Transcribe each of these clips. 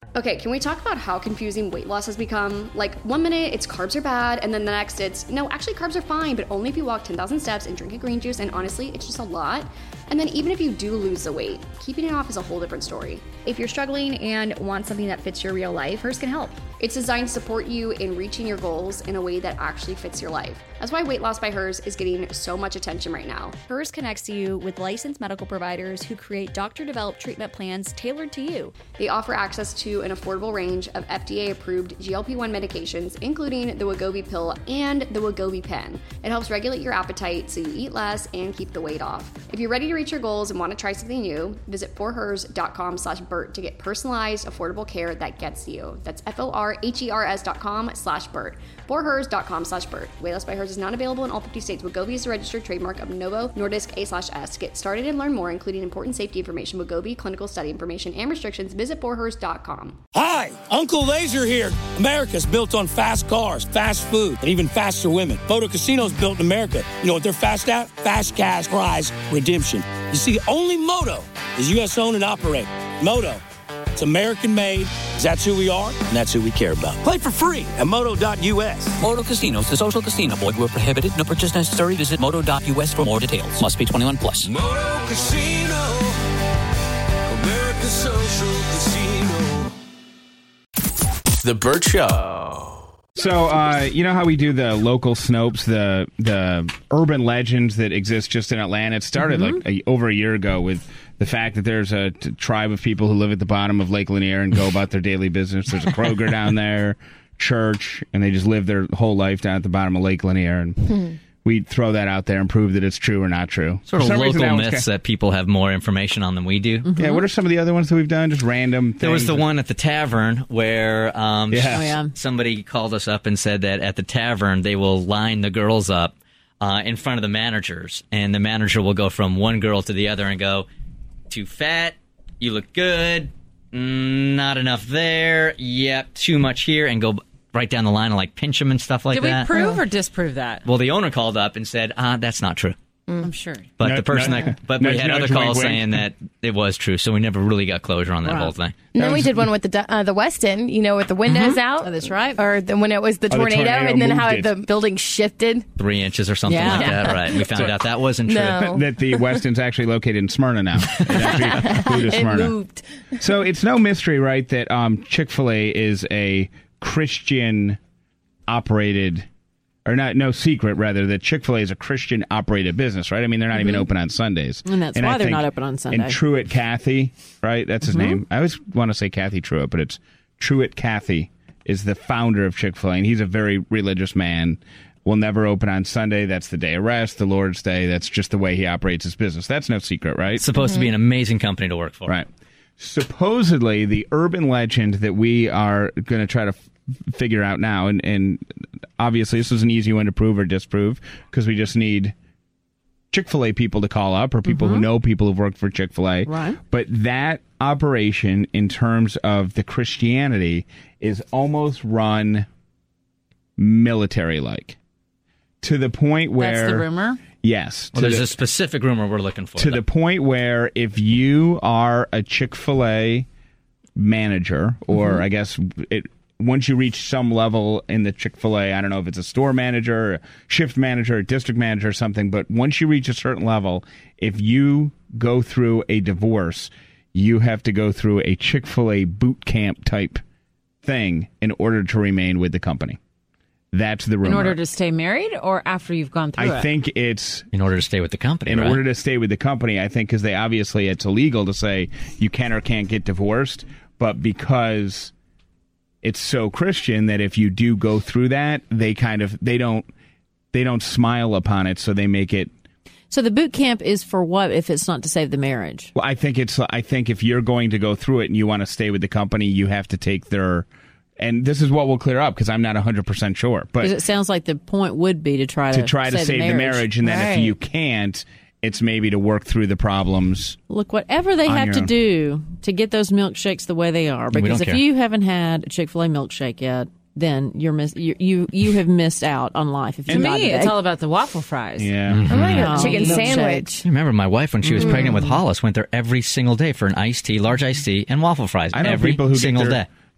Okay, can we talk about how confusing weight loss has become? Like, 1 minute it's carbs are bad, and then the next it's, no, actually carbs are fine, but only if you walk 10,000 steps and drink a green juice, and honestly, it's just a lot. And then even if you do lose the weight, keeping it off is a whole different story. If you're struggling and want something that fits your real life, Hers can help. It's designed to support you in reaching your goals in a way that actually fits your life. That's why Weight Loss by Hers is getting so much attention right now. Hers connects you with licensed medical providers who create doctor-developed treatment plans tailored to you. They offer access to an affordable range of FDA-approved GLP-1 medications, including the Wegovy pill and the Wegovy pen. It helps regulate your appetite so you eat less and keep the weight off. If you're ready to reach your goals and want to try something new, visit forhers.com/Bert to get personalized, affordable care that gets you. That's forhers.com/Bert. forhers.com/Bert. Weight Loss by Hers is not available in all 50 states. Wegovy is a registered trademark of Novo Nordisk A/S. To get started and learn more, including important safety information, Wegovy, clinical study information, and restrictions, visit forhers.com. Hi, Uncle Laser here. America's built on fast cars, fast food, and even faster women. Photo Casino's built in America. You know what they're fast at? Fast cash prize redemption. You see, only Moto is U.S. owned and operated. Moto. It's American made, that's who we are, and that's who we care about. Play for free at moto.us. Moto Casinos, the social casino. Void where prohibited. No purchase necessary. Visit moto.us for more details. Must be 21 plus. Moto Casino, America's social casino. The Bert Show. So, you know how we do the local Snopes, the urban legends that exist just in Atlanta? It started over a year ago with the fact that there's a tribe of people who live at the bottom of Lake Lanier and go about their daily business. There's a Kroger down there, church, and they just live their whole life down at the bottom of Lake Lanier. And we throw that out there and prove that it's true or not true. Sort of local myths that people have more information on than we do. Yeah, what are some of the other ones that we've done? Just random things? There was the one at the tavern where somebody called us up and said that at the tavern they will line the girls up in front of the managers, and the manager will go from one girl to the other and go, too fat, you look good, not enough there, yep, too much here, and go right down the line and like pinch them and stuff like that. Did we prove or disprove that? Well, the owner called up and said, that's not true. I'm sure. But the person we had other calls saying that it was true, so we never really got closure on that whole thing. And then we did one with the Westin, with the windows out. Oh, that's right. Or when it was the tornado, and then how the building shifted 3 inches or something like that. Right. We found out that wasn't true. No. That the Westin's actually located in Smyrna now. It actually moved to Smyrna. It moved. So it's no mystery, right, that Chick-fil-A is a Christian operated, or not, no secret rather, that Chick-fil-A is a Christian operated business, right? I mean, they're not even open on Sundays. And that's why they're not open on Sunday. And Truett Cathy, right? That's his name. I always want to say Kathy Truett, but it's Truett Cathy is the founder of Chick-fil-A, and he's a very religious man. Will never open on Sunday. That's the day of rest, the Lord's Day. That's just the way he operates his business. That's no secret, right? It's supposed to be an amazing company to work for. Right. Supposedly, the urban legend that we are going to try to figure out now, and obviously this is an easy one to prove or disprove because we just need Chick-fil-A people to call up or people who know people who've worked for Chick-fil-A. Right. But that operation, in terms of the Christianity, is almost run military-like. To the point where... That's the rumor? Yes. Well, there's a specific rumor we're looking for. To the point where if you are a Chick-fil-A manager, or I guess once you reach some level in the Chick-fil-A, I don't know if it's a store manager, a shift manager, a district manager or something, but once you reach a certain level, if you go through a divorce, you have to go through a Chick-fil-A boot camp type thing in order to remain with the company. That's the rumor. In order to stay married or after you've gone through it? I think it's... In order to stay with the company, In order to stay with the company, I think, because they obviously, it's illegal to say you can or can't get divorced, but because it's so Christian that if you do go through that, they don't smile upon it, so they make it... So the boot camp is for what if it's not to save the marriage? Well, I think if you're going to go through it and you want to stay with the company, you have to take their... And this is what we'll clear up because I'm not 100% sure. But it sounds like the point would be to try to save the marriage, and then if you can't, it's maybe to work through the problems. Look, whatever they have to do to get those milkshakes the way they are, because if you haven't had a Chick-fil-A milkshake yet, then you have missed out on life. If to me, it's all about the waffle fries. Yeah, I like a chicken sandwich. I remember my wife when she was pregnant with Hollis went there every single day for an large iced tea, and waffle fries every single day.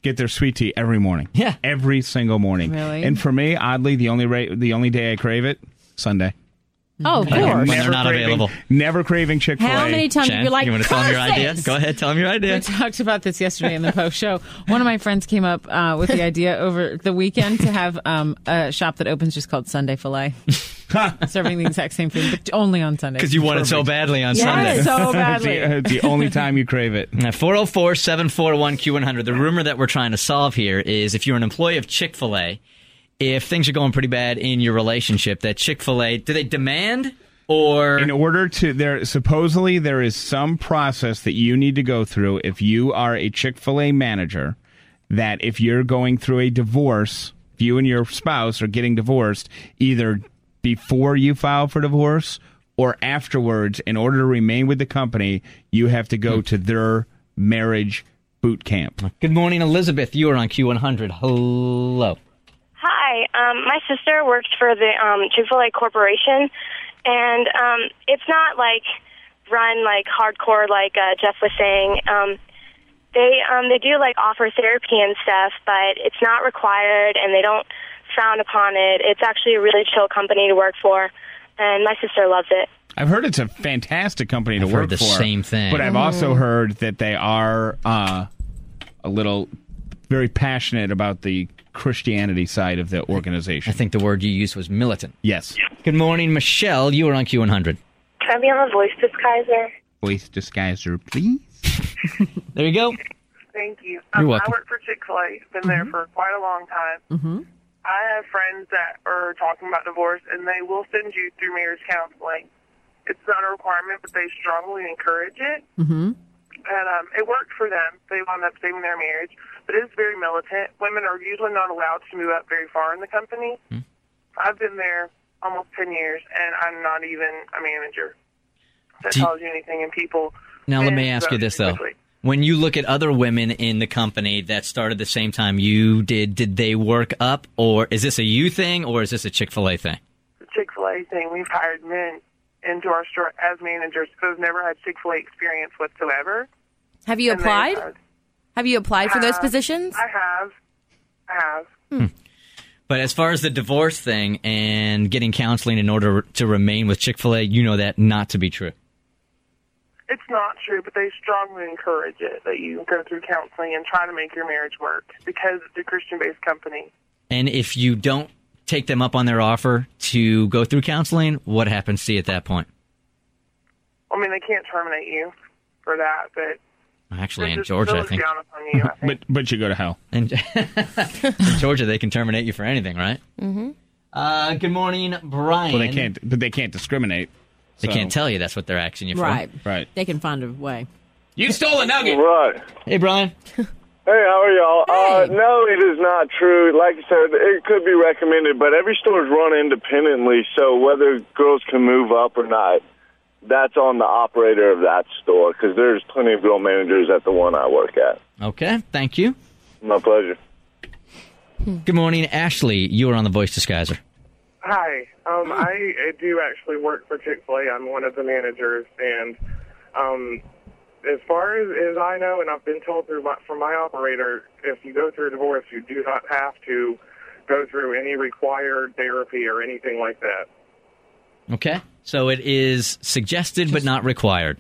get their sweet tea every morning. Yeah. Every single morning. Really? And for me, oddly, the only day I crave it, Sunday. Oh, of course. When they're not available. Never craving Chick-fil-A. How many times Jen, you're like, you want to tell them your idea? Go ahead, tell them your idea. We talked about this yesterday in the post show. One of my friends came up with the idea over the weekend to have a shop that opens just called Sunday Filet. Serving the exact same food, but only on Sunday. Because you want it so badly on Sunday. Yes, so badly. It's the only time you crave it. 404-741-Q100. The rumor that we're trying to solve here is if you're an employee of Chick-fil-A, if things are going pretty bad in your relationship, that Chick-fil-A, do they demand or... In order to... supposedly there is some process that you need to go through if you are a Chick-fil-A manager, that if you're going through a divorce, if you and your spouse are getting divorced, either before you file for divorce or afterwards, in order to remain with the company, you have to go to their marriage boot camp. Good morning, Elizabeth. You are on Q100. Hello. Hi. My sister works for the Chick-fil-A Corporation, and it's not like run like hardcore like Jeff was saying. They do like offer therapy and stuff, but it's not required, and they don't frown upon it. It's actually a really chill company to work for, and my sister loves it. I've heard it's a fantastic company to work for. I've heard the same thing. But I've also heard that they are very passionate about the Christianity side of the organization. I think the word you used was militant. Yes. Good morning, Michelle. You are on Q100. Can I be on the voice disguiser? Voice disguiser, please. There you go. Thank you. You're welcome. I work for Chick-fil-A. Been there for quite a long time. Mm-hmm. I have friends that are talking about divorce, and they will send you through marriage counseling. It's not a requirement, but they strongly encourage it. Mm-hmm. And it worked for them. They wound up saving their marriage. But it is very militant. Women are usually not allowed to move up very far in the company. I've been there almost 10 years, and I'm not even a manager. That tells you anything, and people... Now, let me ask you this, though. Quickly. When you look at other women in the company that started the same time you did they work up, or is this a you thing, or is this a Chick-fil-A thing? The Chick-fil-A thing, we've hired men into our store as managers who've never had Chick-fil-A experience whatsoever. Have you applied? Have you applied for those positions? I have. But as far as the divorce thing and getting counseling in order to remain with Chick-fil-A, you know that not to be true. It's not true, but they strongly encourage it, that you go through counseling and try to make your marriage work because it's a Christian-based company. And if you don't take them up on their offer to go through counseling, what happens to you at that point? I mean, they can't terminate you for that, but... Actually, in Georgia, I think. But you go to hell. In Georgia, they can terminate you for anything, right? Mm-hmm. Good morning, Brian. Well, they can't, but they can't discriminate. They can't tell you that's what they're asking you for. Right. They can find a way. You stole a nugget. Right. Hey, Brian. Hey, how are y'all? Hey. No, it is not true. Like I said, it could be recommended, but every store is run independently, so whether girls can move up or not, that's on the operator of that store, because there's plenty of girl managers at the one I work at. Okay, thank you. My pleasure. Good morning, Ashley. You are on the Voice Disguiser. Hi. I do actually work for Chick-fil-A. I'm one of the managers, and as far as I know, and I've been told from my operator, if you go through a divorce, you do not have to go through any required therapy or anything like that. Okay, so it is suggested but not required.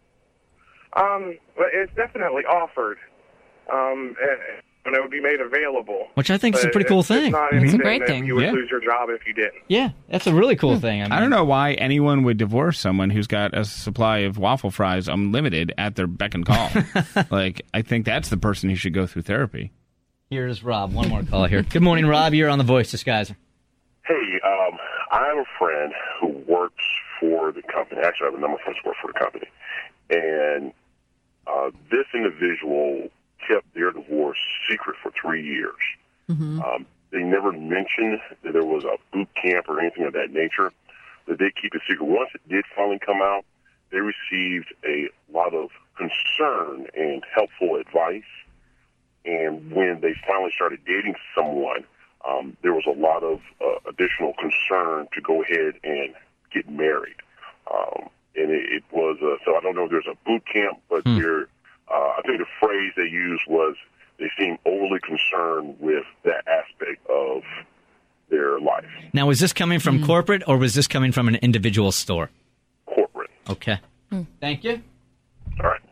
But it's definitely offered, and it would be made available. Which I think is a pretty cool thing. It's not anything that you would lose your job if you didn't. Yeah, that's a really cool thing. I don't know why anyone would divorce someone who's got a supply of waffle fries unlimited at their beck and call. I think that's the person who should go through therapy. Here's Rob. One more call here. Good morning, Rob. You're on the Voice Disguiser. Hey, I have a friend who works for the company. Actually, I have a number of friends who work for the company. And this individual kept their divorce secret for 3 years. Mm-hmm. They never mentioned that there was a boot camp or anything of that nature. That they keep it secret. Once it did finally come out, they received a lot of concern and helpful advice. And when they finally started dating someone, there was a lot of additional concern to go ahead and get married. And it was, so I don't know if there's a boot camp, but I think the phrase they used was they seem overly concerned with that aspect of their life. Now, was this coming from corporate, or was this coming from an individual store? Corporate. Okay. Thank you. All right.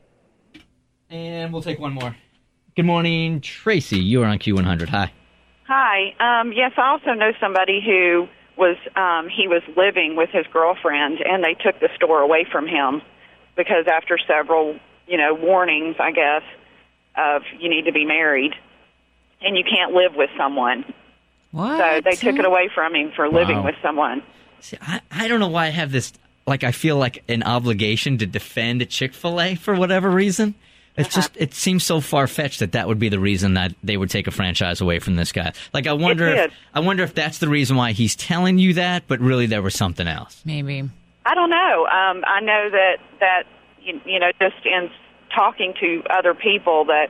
And we'll take one more. Good morning, Tracy. You are on Q100. Hi. Hi. Yes, I also know somebody who was he was living with his girlfriend, and they took the store away from him because after several, warnings, I guess, of you need to be married and you can't live with someone. What? So they took it away from him for living with someone. See, I don't know why I have this, I feel like an obligation to defend Chick-fil-A for whatever reason. It's just, it seems so far-fetched that would be the reason that they would take a franchise away from this guy. I wonder if that's the reason why he's telling you that, but really there was something else. Maybe. I don't know. I know that just in talking to other people that,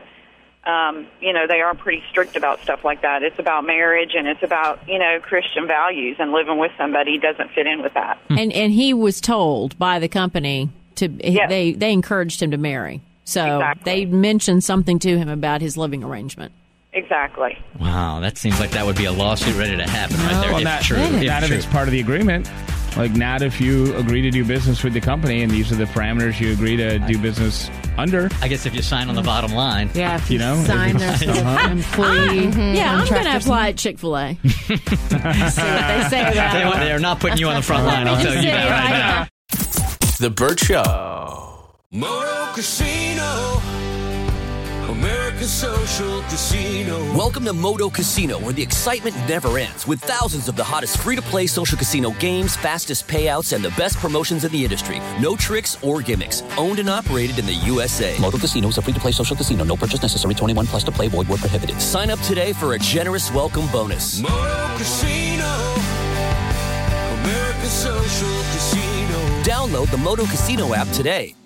they are pretty strict about stuff like that. It's about marriage and it's about, Christian values, and living with somebody doesn't fit in with that. And he was told by the company they encouraged him to marry. So they mentioned something to him about his living arrangement. Exactly. Wow, that seems like that would be a lawsuit ready to happen right there. Not if it's part of the agreement. Not if you agree to do business with the company and these are the parameters you agree to do business under. I guess if you sign on the bottom line. Yeah, if you sign their employee. I'm going to apply at Chick-fil-A. See what they say about it. They are not putting you on the front line, I'll tell you that right now. The Burt Show. Moto Casino, America's social casino. Welcome to Moto Casino, where the excitement never ends, with thousands of the hottest free-to-play social casino games, fastest payouts, and the best promotions in the industry. No tricks or gimmicks. Owned and operated in the USA. Moto Casino is a free-to-play social casino. No purchase necessary. 21 plus to play. Void where prohibited. Sign up today for a generous welcome bonus. Moto Casino, America's social casino. Download the Moto Casino app today.